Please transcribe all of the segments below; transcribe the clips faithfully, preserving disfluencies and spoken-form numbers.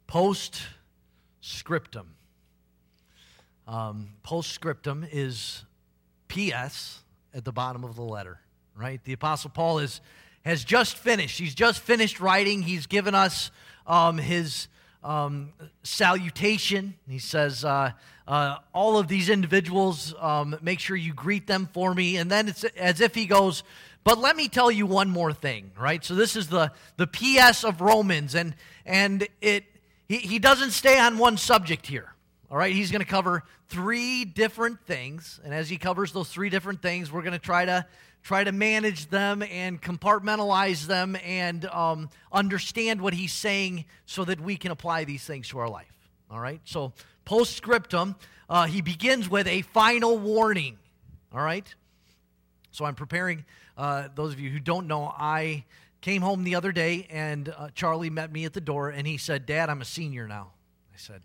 Postscriptum. Um, postscriptum is P S at the bottom of the letter, right? The Apostle Paul is, has just finished. He's just finished writing. He's given us um, his um, salutation. He says, uh, uh, all of these individuals, um, make sure you greet them for me. And then it's as if he goes, but let me tell you one more thing, right? So this is the, the P S of Romans, and and it he, he doesn't stay on one subject here, all right? He's going to cover three different things, and as he covers those three different things, we're going to try to try to manage them and compartmentalize them and um, understand what he's saying so that we can apply these things to our life, all right? So postscriptum, uh, he begins with a final warning, all right? So I'm preparing, uh, those of you who don't know, I came home the other day, and uh, Charlie met me at the door, and he said, Dad, I'm a senior now. I said,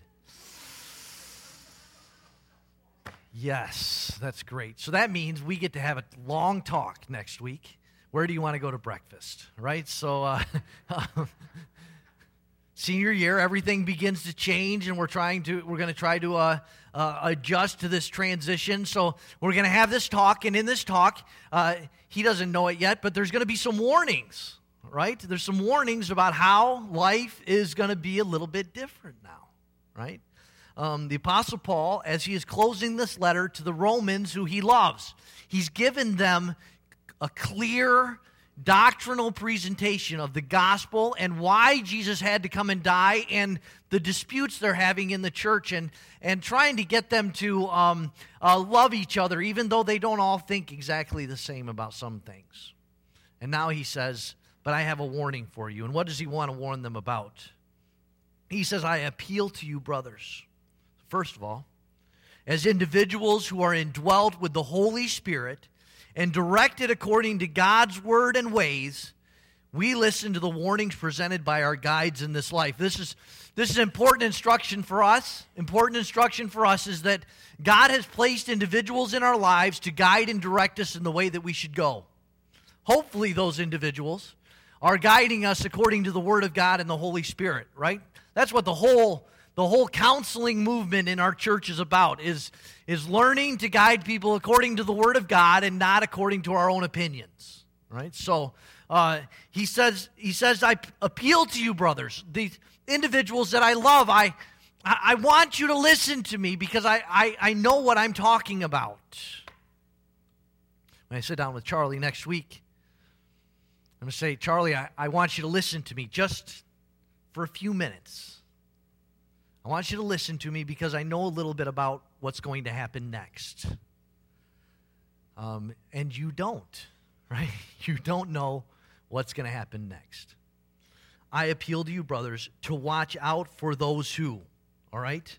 yes, that's great. So that means we get to have a long talk next week. Where do you want to go to breakfast, right? So uh, senior year, everything begins to change, and we're trying to, we're going to try to uh, uh, adjust to this transition. So we're going to have this talk, and in this talk, uh, he doesn't know it yet, but there's going to be some warnings, right? There's some warnings about how life is going to be a little bit different now, right? Um, the Apostle Paul, as he is closing this letter to the Romans who he loves, he's given them a clear doctrinal presentation of the gospel and why Jesus had to come and die and the disputes they're having in the church and, and trying to get them to um, uh, love each other even though they don't all think exactly the same about some things. And now he says, but I have a warning for you. And what does he want to warn them about? He says, I appeal to you, brothers. First of all, as individuals who are indwelt with the Holy Spirit and directed according to God's word and ways, we listen to the warnings presented by our guides in this life. This is this is important instruction for us. Important instruction for us is that God has placed individuals in our lives to guide and direct us in the way that we should go. Hopefully those individuals are guiding us according to the Word of God and the Holy Spirit, right? That's what the whole the whole counseling movement in our church is about, is, is learning to guide people according to the Word of God and not according to our own opinions, right? So uh, he says, he says, I appeal to you, brothers, these individuals that I love, I I, I want you to listen to me because I, I, I know what I'm talking about. When I sit down with Charlie next week, I'm going to say, Charlie, I, I want you to listen to me just for a few minutes. I want you to listen to me because I know a little bit about what's going to happen next. Um, and you don't, right? You don't know what's going to happen next. I appeal to you, brothers, to watch out for those who, all right?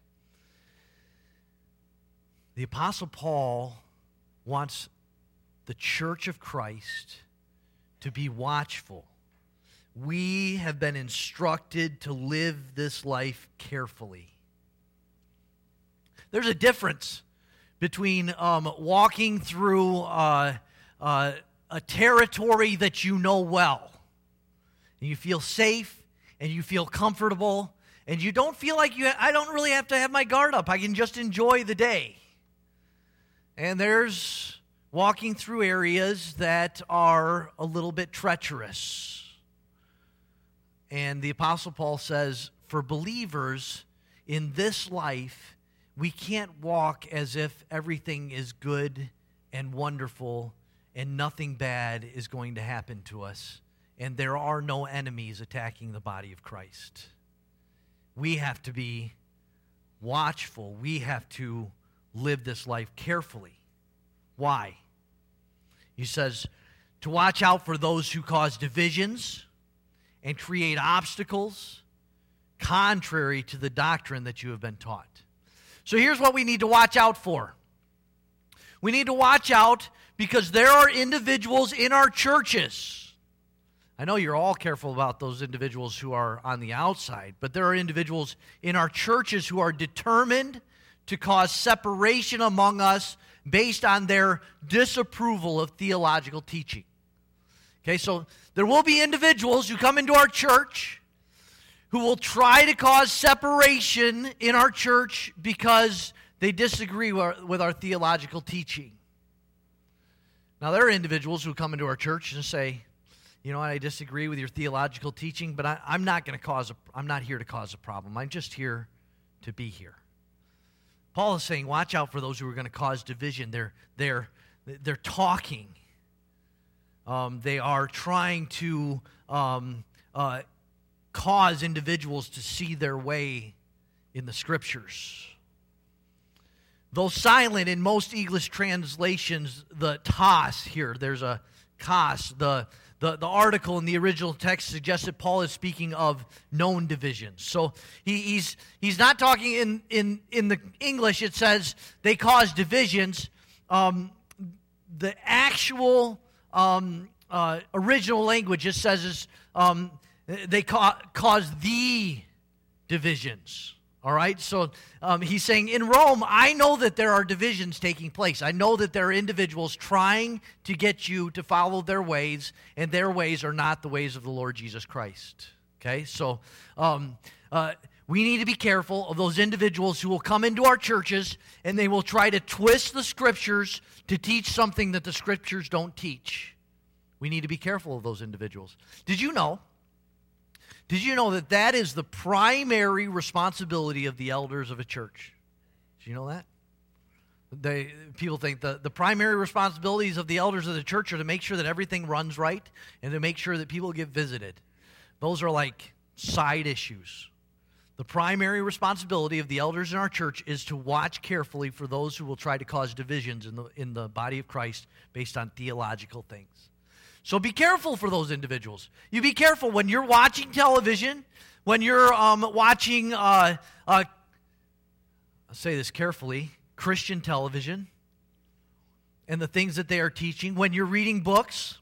The Apostle Paul wants the church of Christ to be watchful. We have been instructed to live this life carefully. There's a difference between um, walking through uh, uh, a territory that you know well, and you feel safe, and you feel comfortable, and you don't feel like you. I don't really have to have my guard up. I can just enjoy the day. And there's walking through areas that are a little bit treacherous. And the Apostle Paul says, for believers in this life, we can't walk as if everything is good and wonderful and nothing bad is going to happen to us. And there are no enemies attacking the body of Christ. We have to be watchful. We have to live this life carefully. Why? He says, to watch out for those who cause divisions and create obstacles contrary to the doctrine that you have been taught. So here's what we need to watch out for. We need to watch out because there are individuals in our churches. I know you're all careful about those individuals who are on the outside, but there are individuals in our churches who are determined to cause separation among us based on their disapproval of theological teaching. Okay, so there will be individuals who come into our church who will try to cause separation in our church because they disagree with our theological teaching. Now, there are individuals who come into our church and say, you know what, I disagree with your theological teaching, but I, I'm not going to cause a, I'm not here to cause a problem. I'm just here to be here. Paul is saying, watch out for those who are going to cause division. They're, they're, they're talking. Um, they are trying to um, uh, cause individuals to see their way in the Scriptures. Though silent in most English translations, the tas here, there's a kas, the, the, the article in the original text suggests that Paul is speaking of known divisions. So he, he's, he's not talking in, in, in the English, it says they cause divisions. Um, the actual um, uh, original language just says is, um, they ca- cause the divisions. All right, so um, he's saying, in Rome, I know that there are divisions taking place. I know that there are individuals trying to get you to follow their ways, and their ways are not the ways of the Lord Jesus Christ. Okay, so um, uh, we need to be careful of those individuals who will come into our churches, and they will try to twist the Scriptures to teach something that the Scriptures don't teach. We need to be careful of those individuals. Did you know? Did you know that that is the primary responsibility of the elders of a church? Did you know that? They, people think the, the primary responsibilities of the elders of the church are to make sure that everything runs right and to make sure that people get visited. Those are like side issues. The primary responsibility of the elders in our church is to watch carefully for those who will try to cause divisions in the, in the body of Christ based on theological things. So be careful for those individuals. You be careful when you're watching television, when you're um, watching, uh, uh, I'll say this carefully, Christian television, and the things that they are teaching. When you're reading books,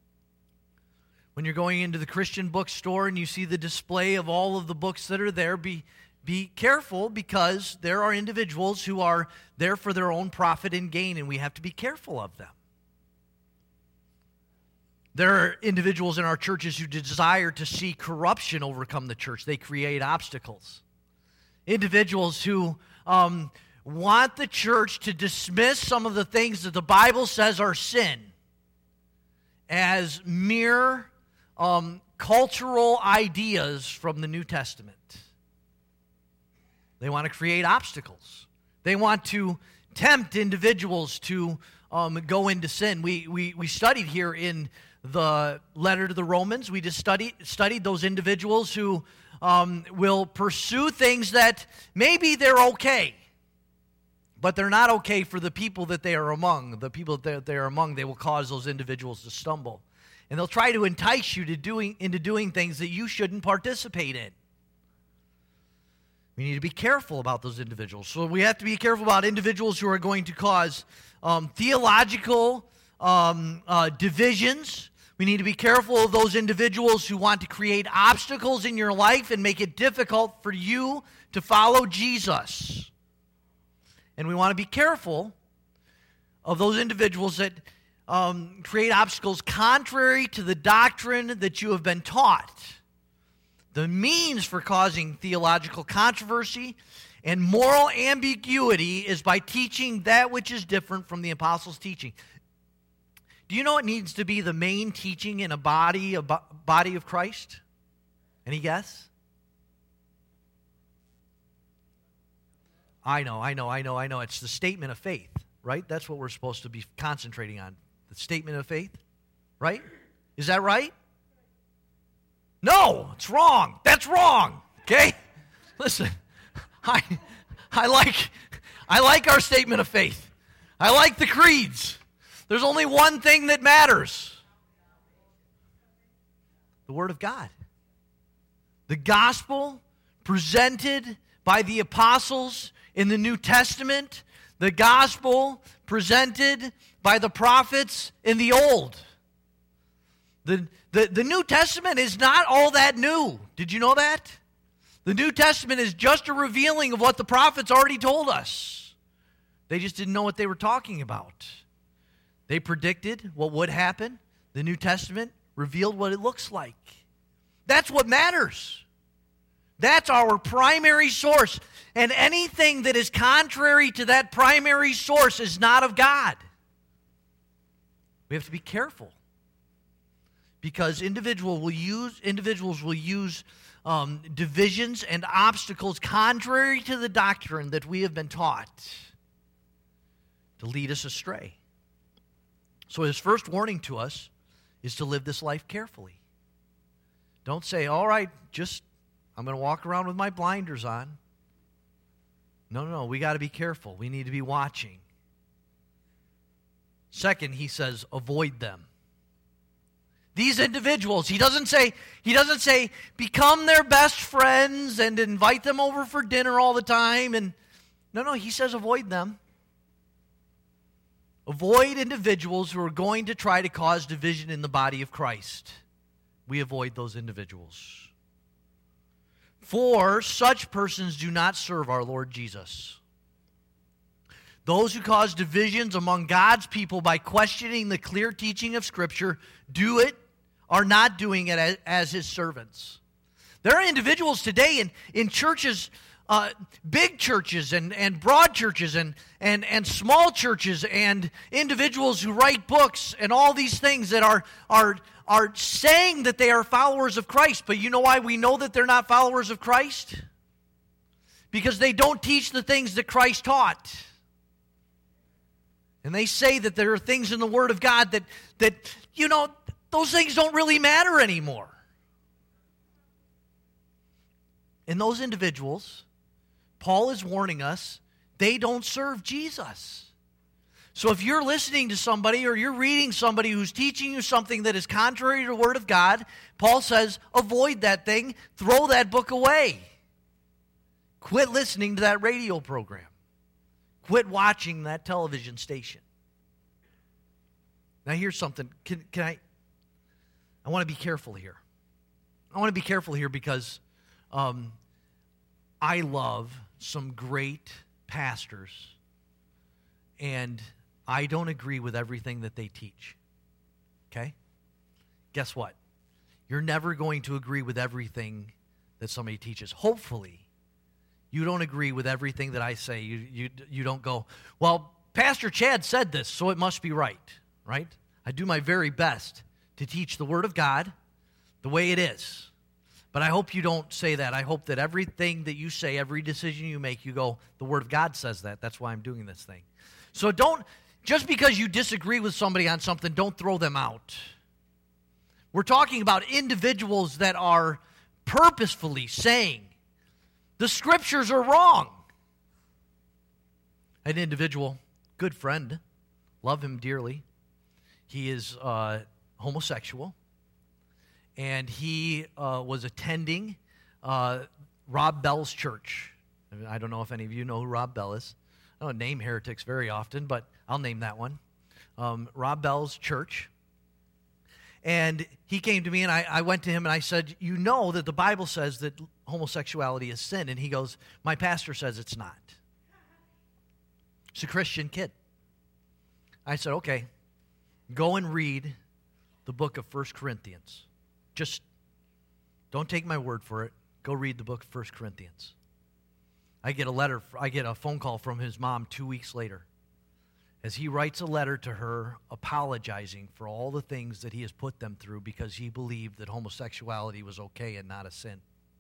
when you're going into the Christian bookstore and you see the display of all of the books that are there, be, be careful because there are individuals who are there for their own profit and gain, and we have to be careful of them. There are individuals in our churches who desire to see corruption overcome the church. They create obstacles. Individuals who um, want the church to dismiss some of the things that the Bible says are sin as mere um, cultural ideas from the New Testament. They want to create obstacles. They want to tempt individuals to um, go into sin. We, we, we studied here in the letter to the Romans. We just studied, studied those individuals who um, will pursue things that maybe they're okay, but they're not okay for the people that they are among. The people that they are among, they will cause those individuals to stumble. And they'll try to entice you to doing, into doing things that you shouldn't participate in. We need to be careful about those individuals. So we have to be careful about individuals who are going to cause um, theological um, uh, divisions. We need to be careful of those individuals who want to create obstacles in your life and make it difficult for you to follow Jesus. And we want to be careful of those individuals that um, create obstacles contrary to the doctrine that you have been taught. The means for causing theological controversy and moral ambiguity is by teaching that which is different from the apostles' teaching. Do you know what needs to be the main teaching in a body, a body of Christ? Any guess? I know, I know, I know, I know. It's the statement of faith, right? That's what we're supposed to be concentrating on. The statement of faith, right? Is that right? No, it's wrong. That's wrong. Okay? Listen, I I like I like our statement of faith. I like the creeds. There's only one thing that matters. The Word of God. The gospel presented by the apostles in the New Testament. The gospel presented by the prophets in the Old. The, the, the New Testament is not all that new. Did you know that? The New Testament is just a revealing of what the prophets already told us. They just didn't know what they were talking about. They predicted what would happen. The New Testament revealed what it looks like. That's what matters. That's our primary source. And anything that is contrary to that primary source is not of God. We have to be careful. Because individual will use, individuals will use um, divisions and obstacles contrary to the doctrine that we have been taught to lead us astray. So his first warning to us is to live this life carefully. Don't say, all right, just, I'm going to walk around with my blinders on. No, no, no, we got to be careful. We need to be watching. Second, he says, avoid them. These individuals, he doesn't say, he doesn't say, become their best friends and invite them over for dinner all the time. And no, no, he says avoid them. Avoid individuals who are going to try to cause division in the body of Christ. We avoid those individuals. For such persons do not serve our Lord Jesus. Those who cause divisions among God's people by questioning the clear teaching of Scripture do it, are not doing it as, as His servants. There are individuals today in, in churches, uh, big churches and, and broad churches and, and, and small churches and individuals who write books and all these things that are, are, are saying that they are followers of Christ. But you know why we know that they're not followers of Christ? Because they don't teach the things that Christ taught. And they say that there are things in the Word of God that, that, you know, those things don't really matter anymore. And those individuals, Paul is warning us, they don't serve Jesus. So if you're listening to somebody or you're reading somebody who's teaching you something that is contrary to the Word of God, Paul says, avoid that thing, throw that book away. Quit listening to that radio program. Quit watching that television station. Now here's something. Can, can I? I want to be careful here. I want to be careful here because um, I love some great pastors, and I don't agree with everything that they teach. Okay? Guess what? You're never going to agree with everything that somebody teaches. Hopefully, you don't agree with everything that I say. You, you, you don't go, well, Pastor Chad said this, so it must be right, right? I do my very best to teach the Word of God the way it is. But I hope you don't say that. I hope that everything that you say, every decision you make, you go, the Word of God says that. That's why I'm doing this thing. So don't, just because you disagree with somebody on something, don't throw them out. We're talking about individuals that are purposefully saying, the Scriptures are wrong. An individual, good friend, love him dearly. He is uh, homosexual, and he uh, was attending uh, Rob Bell's church. I don't know if any of you know who Rob Bell is. I don't name heretics very often, but I'll name that one. Um, Rob Bell's church. And he came to me, and I, I went to him, and I said, you know that the Bible says that homosexuality is sin. And he goes, my pastor says it's not. He's a Christian kid. I said, okay, go and read the book of First Corinthians. Just don't take my word for it. Go read the book of First Corinthians. I get a letter, I get a phone call from his mom two weeks later as he writes a letter to her apologizing for all the things that he has put them through because he believed that homosexuality was okay and not a sin.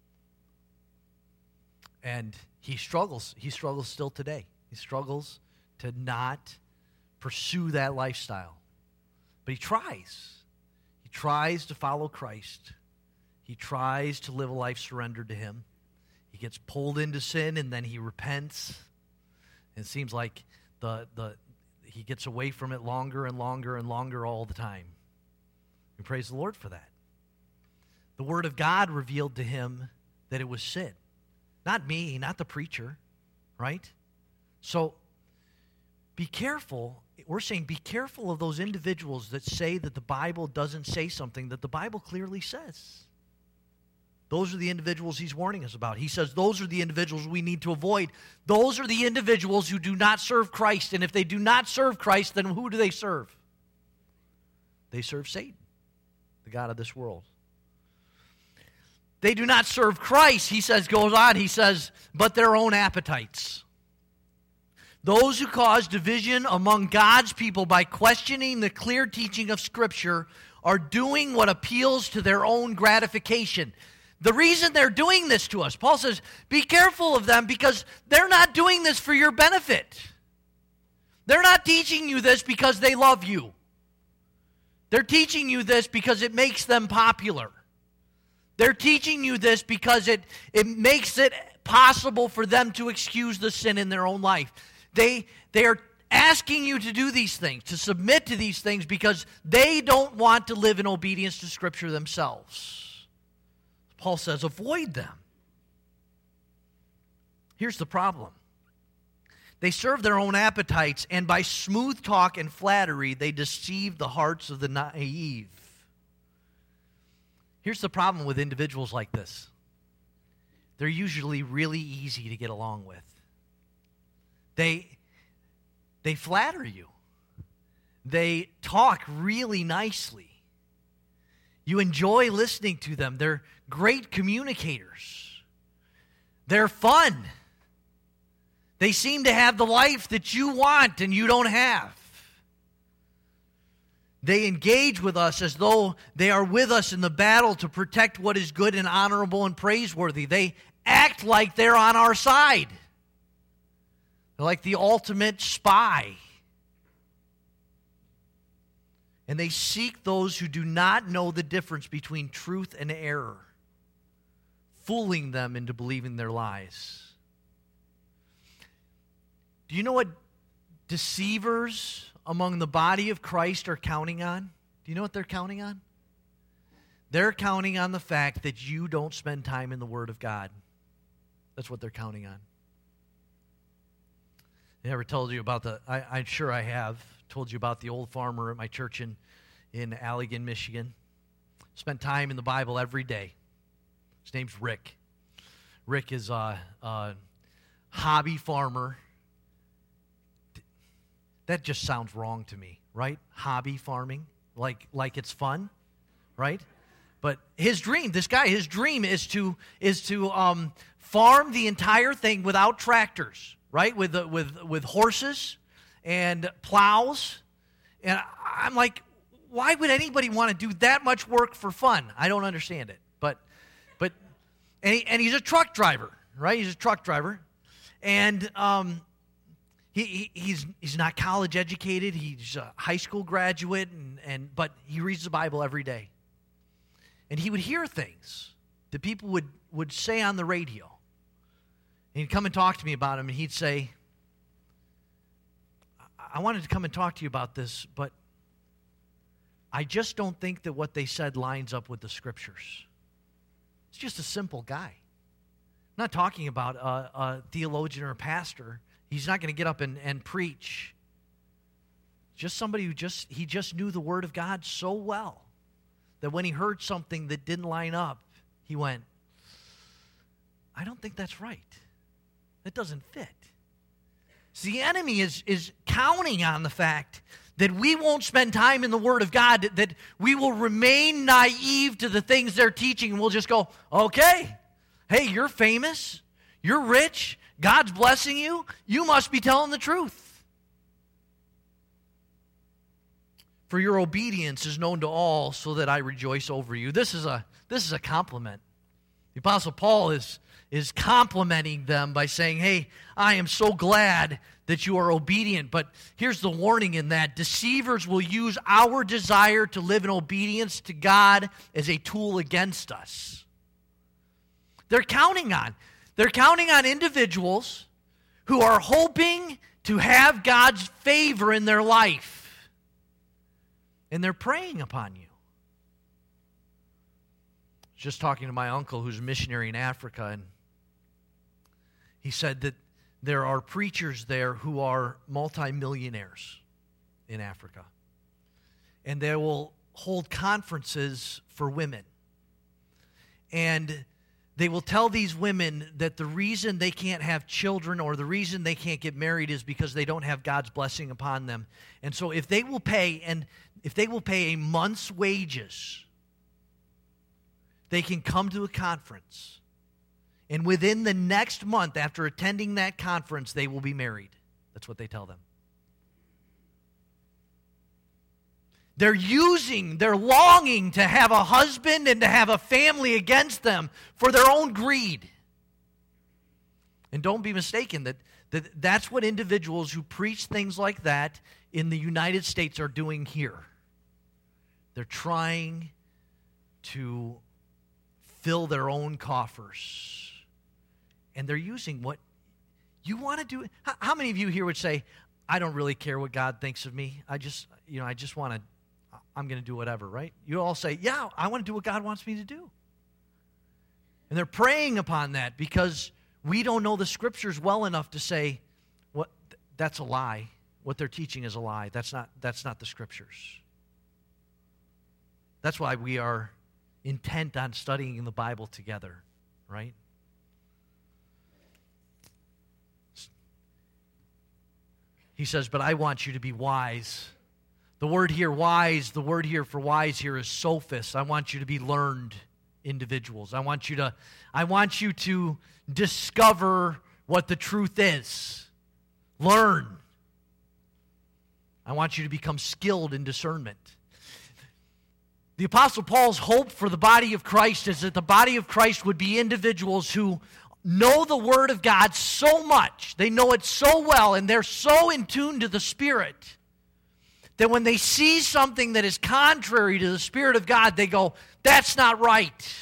And he struggles. He struggles still today. He struggles to not pursue that lifestyle. But he tries. He tries to follow Christ. He tries to live a life surrendered to Him. He gets pulled into sin, and then he repents. And it seems like the the he gets away from it longer and longer and longer all the time. We praise the Lord for that. The Word of God revealed to him that it was sin. Not me, not the preacher, right? So be careful. We're saying be careful of those individuals that say that the Bible doesn't say something that the Bible clearly says. Those are the individuals he's warning us about. He says those are the individuals we need to avoid. Those are the individuals who do not serve Christ. And if they do not serve Christ, then who do they serve? They serve Satan, the god of this world. they do not serve Christ, he says, goes on, he says, but their own appetites. Those who cause division among God's people by questioning the clear teaching of Scripture are doing what appeals to their own gratification. The reason they're doing this to us, Paul says, be careful of them because they're not doing this for your benefit. They're not teaching you this because they love you. They're teaching you this because it makes them popular. They're teaching you this because it, it makes it possible for them to excuse the sin in their own life. They, they are asking you to do these things, to submit to these things because they don't want to live in obedience to Scripture themselves. Paul says, avoid them. Here's the problem. They serve their own appetites, and by smooth talk and flattery, they deceive the hearts of the naive. Here's the problem with individuals like this. They're usually really easy to get along with. They, they flatter you. They talk really nicely. You enjoy listening to them. They're great communicators. They're fun. They seem to have the life that you want and you don't have. They engage with us as though they are with us in the battle to protect what is good and honorable and praiseworthy. They act like they're on our side. They're like the ultimate spy. And they seek those who do not know the difference between truth and error, fooling them into believing their lies. Do you know what deceivers among the body of Christ are counting on? Do you know what they're counting on? They're counting on the fact that you don't spend time in the Word of God. That's what they're counting on. I never told you about the, I, I'm sure I have, told you about the old farmer at my church in, in Allegan, Michigan. Spent time in the Bible every day. His name's Rick. Rick is a, a hobby farmer. That just sounds wrong to me, right? Hobby farming, like like it's fun, right? But his dream, this guy, his dream is to is to um, farm the entire thing without tractors, right? With uh, with with horses and plows. And I'm like, why would anybody want to do that much work for fun? I don't understand it. But but and he, and he's a truck driver, right? He's a truck driver, and um. He, he he's he's not college educated. He's a high school graduate, and, and but he reads the Bible every day. And he would hear things that people would, would say on the radio. And he'd come and talk to me about them, and he'd say, I wanted to come and talk to you about this, but I just don't think that what they said lines up with the Scriptures. It's just a simple guy. I'm not talking about a, a theologian or a pastor. He's not going to get up and, and preach. Just somebody who just, he just knew the Word of God so well that when he heard something that didn't line up, he went, I don't think that's right. That doesn't fit. So the enemy is, is counting on the fact that we won't spend time in the Word of God, that, that we will remain naive to the things they're teaching, and we'll just go, okay, hey, you're famous, you're rich, God's blessing you, you must be telling the truth. For your obedience is known to all, so that I rejoice over you. This is a this is a compliment. The Apostle Paul is, is complimenting them by saying, hey, I am so glad that you are obedient. But here's the warning in that. Deceivers will use our desire to live in obedience to God as a tool against us. They're counting on They're counting on individuals who are hoping to have God's favor in their life. And they're preying upon you. I was just talking to my uncle who's a missionary in Africa, and he said that there are preachers there who are multimillionaires in Africa. And they will hold conferences for women. And they will tell these women that the reason they can't have children or the reason they can't get married is because they don't have God's blessing upon them. And so if they will pay and if they will pay a month's wages, they can come to a conference, and within the next month after attending that conference, they will be married. That's what they tell them. They're using, they're longing to have a husband and to have a family against them for their own greed. And don't be mistaken that, that that's what individuals who preach things like that in the United States are doing here. They're trying to fill their own coffers. And they're using what you want to do. How, how many of you here would say, I don't really care what God thinks of me. I just, you know, I just want to, I'm going to do whatever, right? You all say, yeah, I want to do what God wants me to do. And they're praying upon that because we don't know the Scriptures well enough to say, what, that's a lie. What they're teaching is a lie. That's not, that's not the Scriptures. That's why we are intent on studying the Bible together, right? He says, but I want you to be wise. The word here, wise, the word here for wise here is sophist. I want you to be learned individuals. I want you to, I want you to discover what the truth is. Learn. I want you to become skilled in discernment. The Apostle Paul's hope for the body of Christ is that the body of Christ would be individuals who know the Word of God so much, they know it so well, and they're so in tune to the Spirit that when they see something that is contrary to the Spirit of God, they go, that's not right.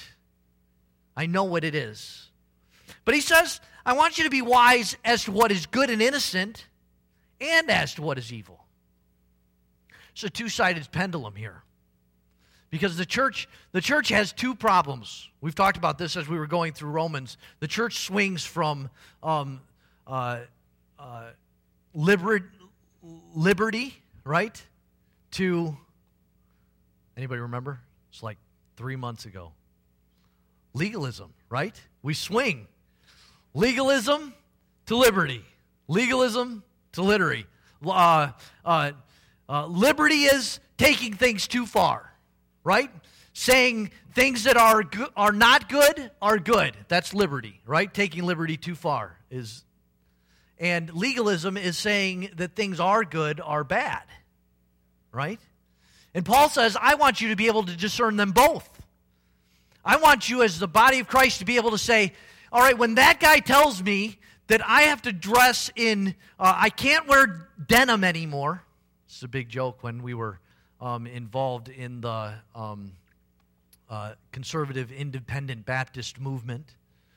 I know what it is. But he says, I want you to be wise as to what is good and innocent and as to what is evil. It's a two-sided pendulum here. Because the church, the church has two problems. We've talked about this as we were going through Romans. The church swings from um, uh, uh, liber- liberty, right, to, anybody remember? It's like three months ago. Legalism, right? We swing. Legalism to liberty. Legalism to liberty. Uh, uh, uh, liberty is taking things too far, right? Saying things that are go- are not good are good. That's liberty, right? Taking liberty too far is, and legalism is saying that things are good are bad, right? And Paul says, I want you to be able to discern them both. I want you as the body of Christ to be able to say, all right, when that guy tells me that I have to dress in, uh, I can't wear denim anymore. It's a big joke when we were um, involved in the um, uh, conservative independent Baptist movement.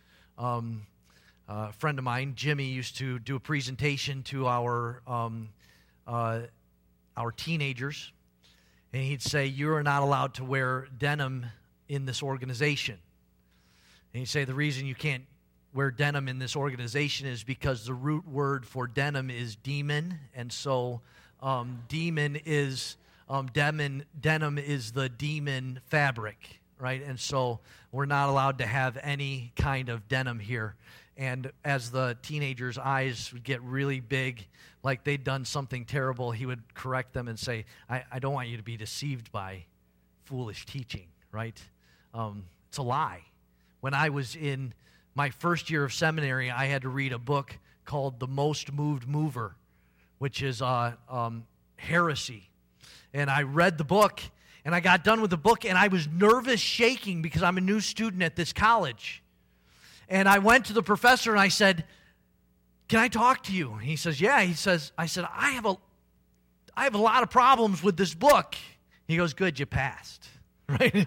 Um, uh, a friend of mine, Jimmy, used to do a presentation to our um, uh, our teenagers, and he'd say, you are not allowed to wear denim in this organization. And he'd say the reason you can't wear denim in this organization is because the root word for denim is demon, and so um, demon is um, denim. Denim is the demon fabric, right? And so we're not allowed to have any kind of denim here. And as the teenagers' eyes would get really big, like they'd done something terrible, he would correct them and say, I, I don't want you to be deceived by foolish teaching, right? Um, it's a lie. When I was in my first year of seminary, I had to read a book called The Most Moved Mover, which is uh, um, heresy. And I read the book, and I got done with the book, and I was nervous, shaking, because I'm a new student at this college. And I went to the professor, and I said, can I talk to you? And he says, yeah. He says, I said, I have a, I have a lot of problems with this book. He goes, good, you passed. Right?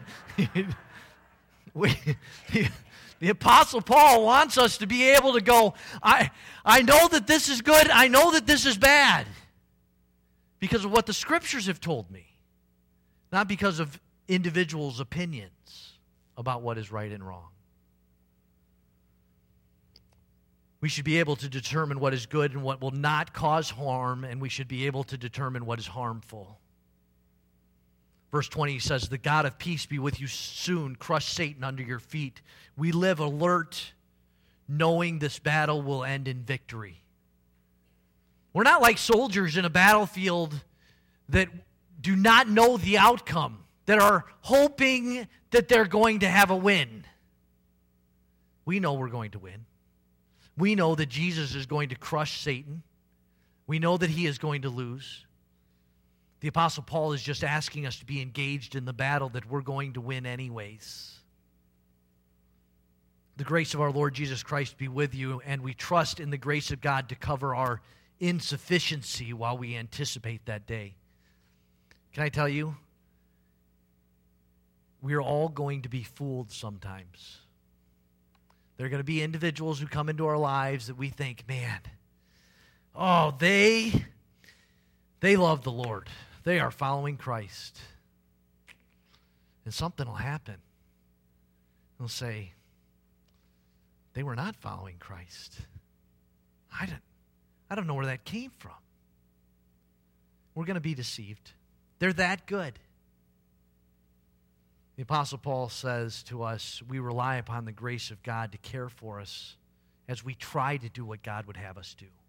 we, the, the Apostle Paul wants us to be able to go, I, I know that this is good, I know that this is bad, because of what the Scriptures have told me, not because of individuals' opinions about what is right and wrong. We should be able to determine what is good and what will not cause harm, and we should be able to determine what is harmful. Verse twenty says, the God of peace be with you soon, crush Satan under your feet. We live alert, knowing this battle will end in victory. We're not like soldiers in a battlefield that do not know the outcome. that are hoping that they're going to have a win. We know we're going to win. We know that Jesus is going to crush Satan. We know that he is going to lose. The Apostle Paul is just asking us to be engaged in the battle that we're going to win anyways. The grace of our Lord Jesus Christ be with you, and we trust in the grace of God to cover our insufficiency while we anticipate that day. Can I tell you, we're all going to be fooled sometimes. There are going to be individuals who come into our lives that we think, man, oh, they, they love the Lord. They are following Christ. And something will happen. They'll say, they were not following Christ. I don't, I don't know where that came from. We're going to be deceived. They're that good. The Apostle Paul says to us, we rely upon the grace of God to care for us as we try to do what God would have us do.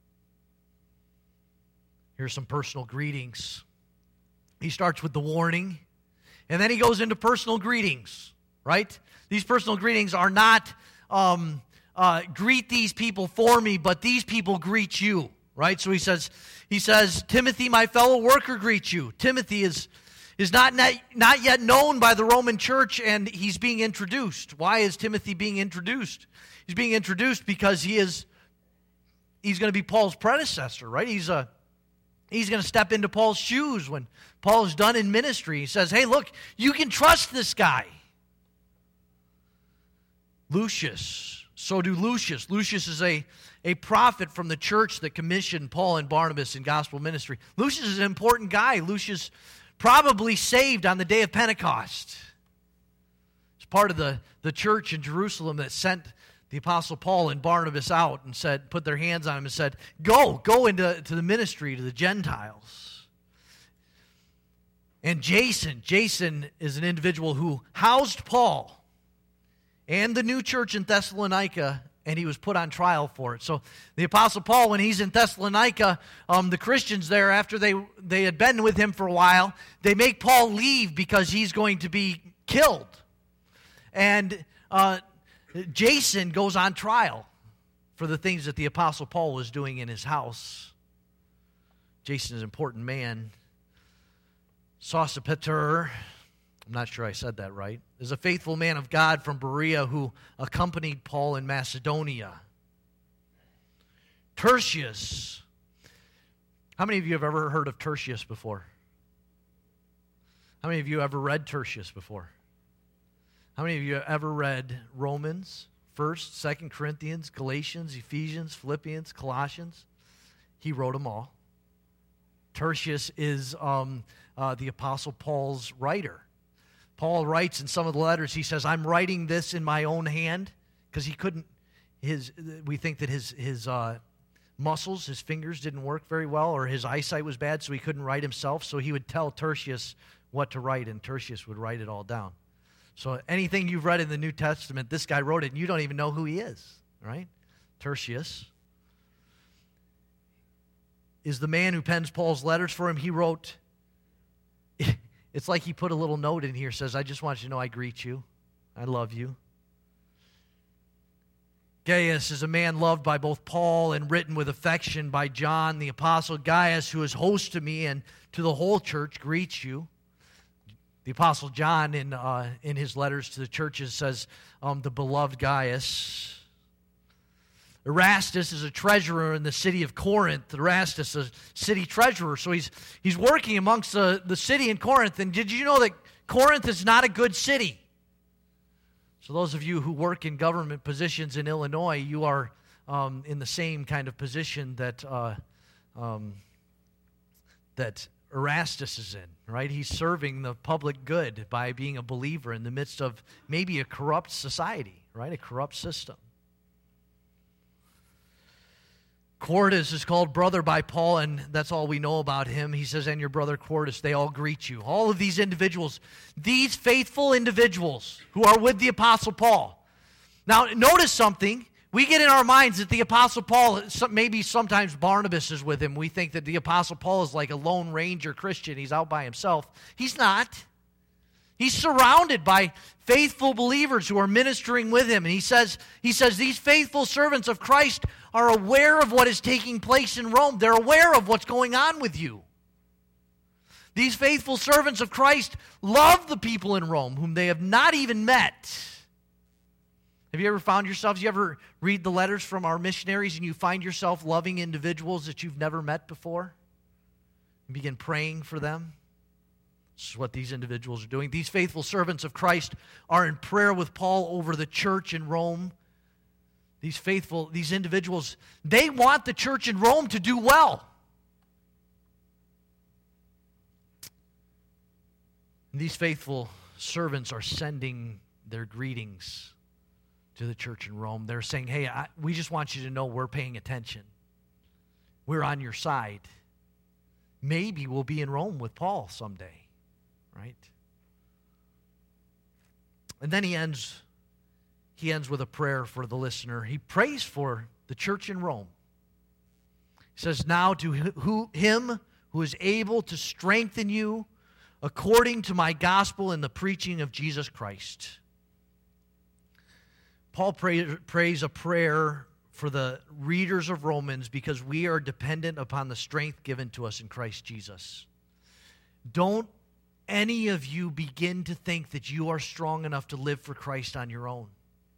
Here's some personal greetings. He starts with the warning, and then he goes into personal greetings, right? These personal greetings are not um, uh, greet these people for me, but these people greet you, right? So he says, he says, Timothy, my fellow worker, greets you. Timothy is is not, not, not yet known by the Roman church, and he's being introduced. Why is Timothy being introduced? He's being introduced because he is he's going to be Paul's predecessor, right? He's a he's going to step into Paul's shoes when Paul is done in ministry. He says, hey, look, you can trust this guy. Lucius, so do Lucius. Lucius is a, a prophet from the church that commissioned Paul and Barnabas in gospel ministry. Lucius is an important guy. Lucius probably saved on the day of Pentecost. It's part of the, the church in Jerusalem that sent the Apostle Paul and Barnabas out and said, put their hands on him and said, go, go into to the ministry to the Gentiles. And Jason, Jason is an individual who housed Paul and the new church in Thessalonica, and he was put on trial for it. So the Apostle Paul, when he's in Thessalonica, um, the Christians there, after they, they had been with him for a while, they make Paul leave because he's going to be killed. And uh, Jason goes on trial for the things that the Apostle Paul was doing in his house. Jason is an important man. Sosipater, I'm not sure I said that right, is a faithful man of God from Berea who accompanied Paul in Macedonia. Tertius. How many of you have ever heard of Tertius before? How many of you ever read Tertius before? How many of you have ever read Romans, First, Second Corinthians, Galatians, Ephesians, Philippians, Colossians? He wrote them all. Tertius is um, uh, the Apostle Paul's writer. Paul writes in some of the letters, he says, I'm writing this in my own hand, because he couldn't, his, we think that his, his uh, muscles, his fingers didn't work very well, or his eyesight was bad, so he couldn't write himself, so he would tell Tertius what to write, and Tertius would write it all down. So anything you've read in the New Testament, this guy wrote it, and you don't even know who he is, right? Tertius is the man who pens Paul's letters for him. He wrote, it's like he put a little note in here, says, I just want you to know I greet you. I love you. Gaius is a man loved by both Paul and written with affection by John the Apostle. Gaius, who is host to me and to the whole church, greets you. The Apostle John, in uh, in his letters to the churches, says, um, the beloved Gaius. Erastus is a treasurer in the city of Corinth. Erastus is a city treasurer, so he's he's working amongst the, the city in Corinth. And did you know that Corinth is not a good city? So those of you who work in government positions in Illinois, you are um, in the same kind of position that uh, um, that Erastus is in, right? He's serving the public good by being a believer in the midst of maybe a corrupt society, right? A corrupt system. Quartus is called brother by Paul, and that's all we know about him. He says, and your brother Quartus, they all greet you. All of these individuals, these faithful individuals who are with the Apostle Paul. Now, notice something. We get in our minds that the Apostle Paul, maybe sometimes Barnabas is with him. We think that the Apostle Paul is like a lone ranger Christian. He's out by himself. He's not. He's surrounded by faithful believers who are ministering with him. And he says, he says, these faithful servants of Christ are aware of what is taking place in Rome. They're aware of what's going on with you. These faithful servants of Christ love the people in Rome whom they have not even met. Have you ever found yourselves, you ever read the letters from our missionaries and you find yourself loving individuals that you've never met before? And begin praying for them? This is what these individuals are doing. These faithful servants of Christ are in prayer with Paul over the church in Rome. These faithful, these individuals, they want the church in Rome to do well. And these faithful servants are sending their greetings to the church in Rome. They're saying, hey, I, we just want you to know we're paying attention. We're on your side. Maybe we'll be in Rome with Paul someday. Right? And then he ends, he ends with a prayer for the listener. He prays for the church in Rome. He says, now to who, him who is able to strengthen you according to my gospel and the preaching of Jesus Christ. Paul pray, prays a prayer for the readers of Romans because we are dependent upon the strength given to us in Christ Jesus. Don't any of you begin to think that you are strong enough to live for Christ on your own.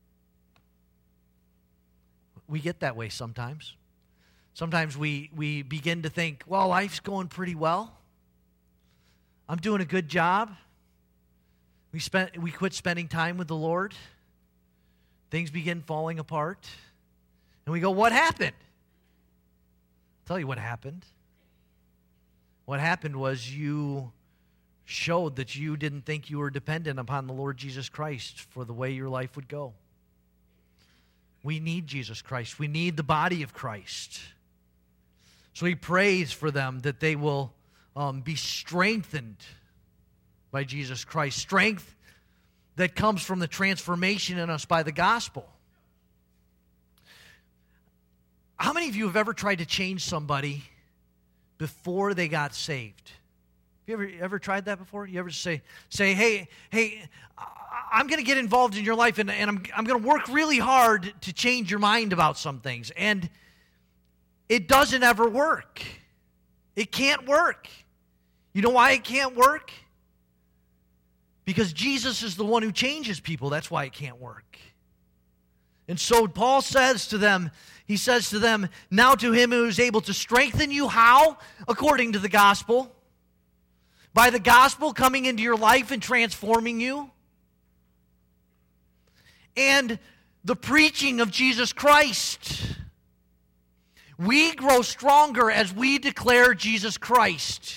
We get that way sometimes. Sometimes we, we begin to think, well, life's going pretty well. I'm doing a good job. We spent, we quit spending time with the Lord. Things begin falling apart. And we go, what happened? I'll tell you what happened. What happened was you showed that you didn't think you were dependent upon the Lord Jesus Christ for the way your life would go. We need Jesus Christ. We need the body of Christ. So he prays for them that they will um, be strengthened by Jesus Christ. Strength that comes from the transformation in us by the gospel. How many of you have ever tried to change somebody before they got saved? You ever ever tried that before? You ever say, say, hey, hey, I'm going to get involved in your life, and, and I'm, I'm going to work really hard to change your mind about some things. And it doesn't ever work. It can't work. You know why it can't work? Because Jesus is the one who changes people. That's why it can't work. And so Paul says to them, he says to them, now to him who is able to strengthen you, how? According to the gospel. By the gospel coming into your life and transforming you. And the preaching of Jesus Christ. We grow stronger as we declare Jesus Christ.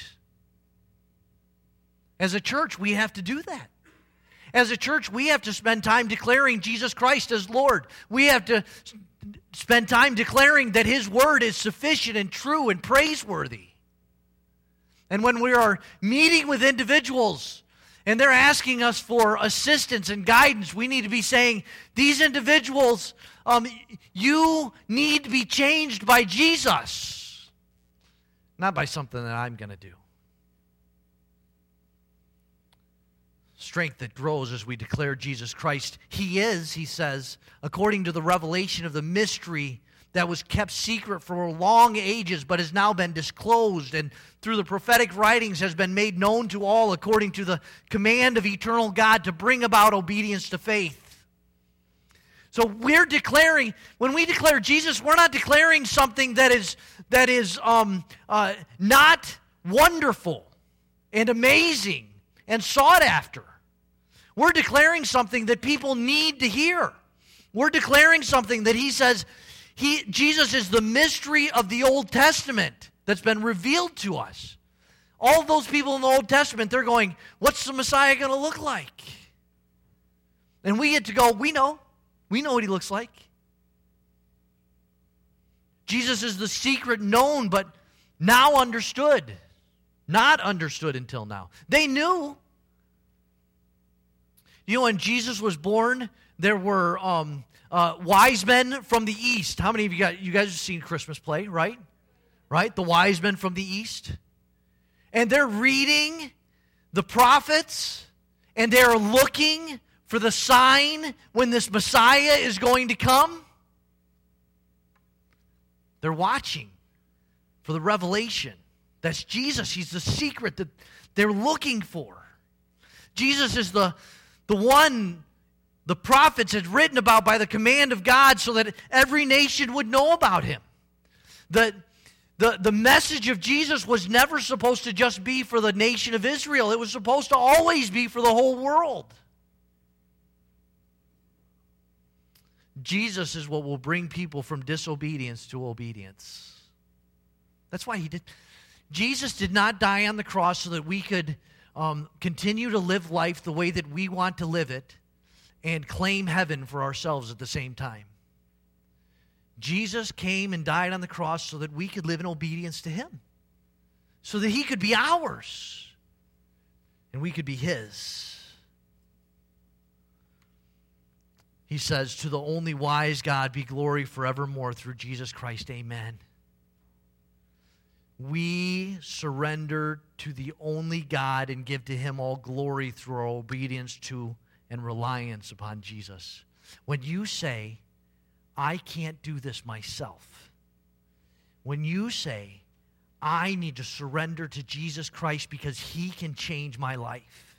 As a church, we have to do that. As a church, we have to spend time declaring Jesus Christ as Lord. We have to spend time declaring that His Word is sufficient and true and praiseworthy. And when we are meeting with individuals and they're asking us for assistance and guidance, we need to be saying, these individuals, um, you need to be changed by Jesus, not by something that I'm going to do. Strength that grows as we declare Jesus Christ. He is, he says, according to the revelation of the mystery that was kept secret for long ages, but has now been disclosed, and through the prophetic writings has been made known to all according to the command of eternal God to bring about obedience to faith. So we're declaring, when we declare Jesus, we're not declaring something that is that is um, uh, not wonderful and amazing and sought after. We're declaring something that people need to hear. We're declaring something that he says, He, Jesus is the mystery of the Old Testament that's been revealed to us. All those people in the Old Testament, they're going, what's the Messiah going to look like? And we get to go, we know. We know what he looks like. Jesus is the secret known, but now understood. Not understood until now. They knew. You know, when Jesus was born, there were um, uh, wise men from the east. How many of you guys, you guys have seen Christmas play, right? Right? The wise men from the east. And they're reading the prophets, and they are looking for the sign when this Messiah is going to come. They're watching for the revelation. That's Jesus. He's the secret that they're looking for. Jesus is the, the one the prophets had written about by the command of God so that every nation would know about him. The, the, the message of Jesus was never supposed to just be for the nation of Israel. It was supposed to always be for the whole world. Jesus is what will bring people from disobedience to obedience. That's why he did. Jesus did not die on the cross so that we could um, continue to live life the way that we want to live it and claim heaven for ourselves at the same time. Jesus came and died on the cross so that we could live in obedience to him, so that he could be ours and we could be his. He says, to the only wise God be glory forevermore through Jesus Christ. Amen. We surrender to the only God and give to him all glory through our obedience to and reliance upon Jesus. When you say, I can't do this myself, when you say, I need to surrender to Jesus Christ because he can change my life,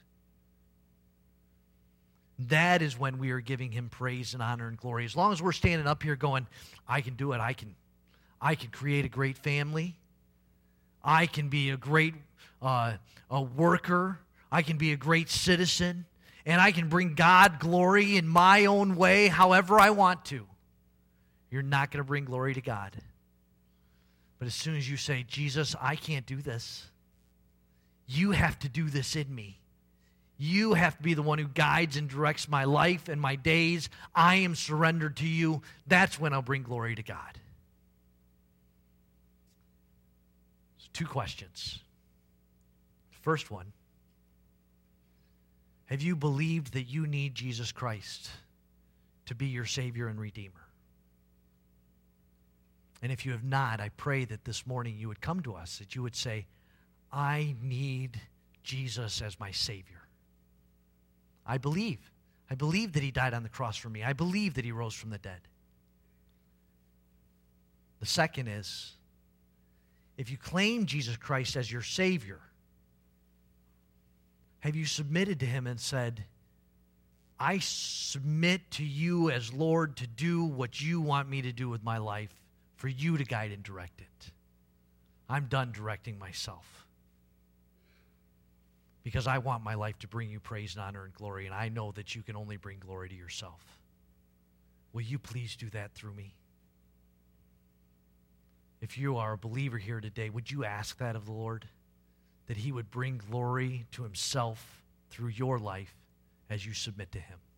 that is when we are giving him praise and honor and glory. As long as we're standing up here going, I can do it, I can, I can create a great family, I can be a great uh, a worker, I can be a great citizen, and I can bring God glory in my own way, however I want to, you're not going to bring glory to God. But as soon as you say, Jesus, I can't do this, you have to do this in me. You have to be the one who guides and directs my life and my days. I am surrendered to you. That's when I'll bring glory to God. So two questions. First one, have you believed that you need Jesus Christ to be your Savior and Redeemer? And if you have not, I pray that this morning you would come to us, that you would say, I need Jesus as my Savior. I believe. I believe that he died on the cross for me. I believe that he rose from the dead. The second is, if you claim Jesus Christ as your Savior, have you submitted to him and said, I submit to you as Lord to do what you want me to do with my life, for you to guide and direct it. I'm done directing myself, because I want my life to bring you praise and honor and glory, and I know that you can only bring glory to yourself. Will you please do that through me? If you are a believer here today, would you ask that of the Lord, that he would bring glory to himself through your life as you submit to him?